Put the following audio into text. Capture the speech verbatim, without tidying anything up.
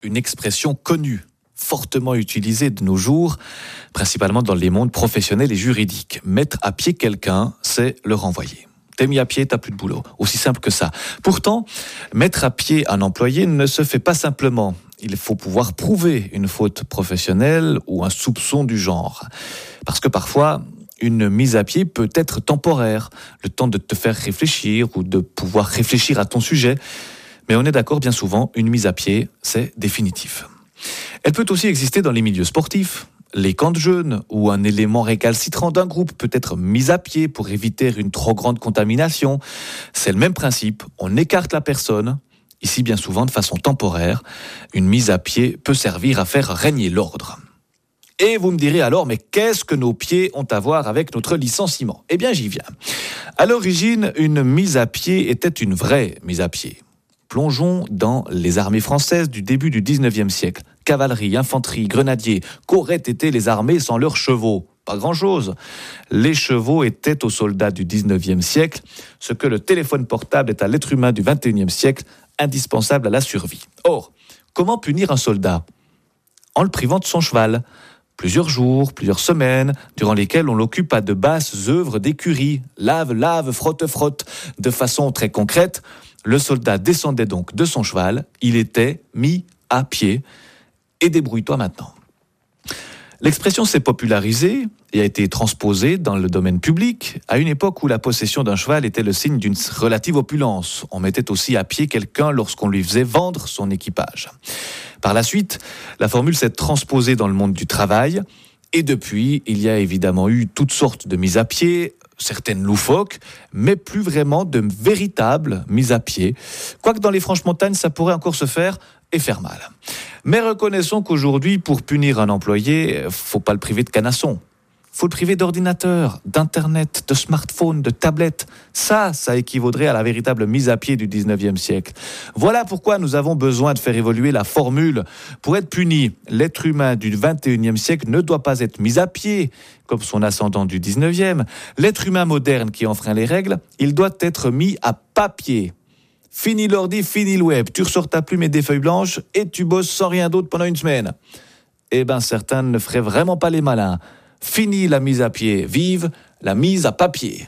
une expression connue, fortement utilisée de nos jours, principalement dans les mondes professionnels et juridiques. Mettre à pied quelqu'un, c'est le renvoyer. T'es mis à pied, t'as plus de boulot. Aussi simple que ça. Pourtant, mettre à pied un employé ne se fait pas simplement. Il faut pouvoir prouver une faute professionnelle ou un soupçon du genre. Parce que parfois, une mise à pied peut être temporaire, le temps de te faire réfléchir ou de pouvoir réfléchir à ton sujet. Mais on est d'accord, bien souvent, une mise à pied, c'est définitif. Elle peut aussi exister dans les milieux sportifs, les camps de jeunes, où un élément récalcitrant d'un groupe peut être mis à pied pour éviter une trop grande contamination. C'est le même principe, on écarte la personne, ici bien souvent de façon temporaire. Une mise à pied peut servir à faire régner l'ordre. Et vous me direz alors, mais qu'est-ce que nos pieds ont à voir avec notre licenciement ? Eh bien, j'y viens. À l'origine, une mise à pied était une vraie mise à pied. Plongeons dans les armées françaises du début du dix-neuvième siècle. Cavalerie, infanterie, grenadiers, qu'auraient été les armées sans leurs chevaux ? Pas grand-chose. Les chevaux étaient aux soldats du dix-neuvième siècle, ce que le téléphone portable est à l'être humain du vingt et unième siècle, indispensable à la survie. Or, comment punir un soldat ? En le privant de son cheval. Plusieurs jours, plusieurs semaines, durant lesquelles on l'occupe à de basses œuvres d'écurie, lave, lave, frotte, frotte. De façon très concrète, le soldat descendait donc de son cheval, il était mis à pied, et débrouille-toi maintenant. L'expression s'est popularisée et a été transposée dans le domaine public à une époque où la possession d'un cheval était le signe d'une relative opulence. On mettait aussi à pied quelqu'un lorsqu'on lui faisait vendre son équipage. Par la suite, la formule s'est transposée dans le monde du travail et depuis, il y a évidemment eu toutes sortes de mises à pied, certaines loufoques, mais plus vraiment de véritables mises à pied. Quoique dans les Franches-Montagnes, ça pourrait encore se faire et faire mal. Mais reconnaissons qu'aujourd'hui, pour punir un employé, faut pas le priver de canasson. Faut le priver d'ordinateur, d'internet, de smartphone, de tablette. Ça, ça équivaudrait à la véritable mise à pied du dix-neuvième siècle. Voilà pourquoi nous avons besoin de faire évoluer la formule. Pour être puni, l'être humain du vingt et unième siècle ne doit pas être mis à pied, comme son ascendant du dix-neuvième. L'être humain moderne qui enfreint les règles, il doit être mis à papier. Fini l'ordi, fini le web. Tu ressors ta plume et des feuilles blanches et tu bosses sans rien d'autre pendant une semaine. Eh ben, certains ne feraient vraiment pas les malins. Fini la mise à pied, vive la mise à papier.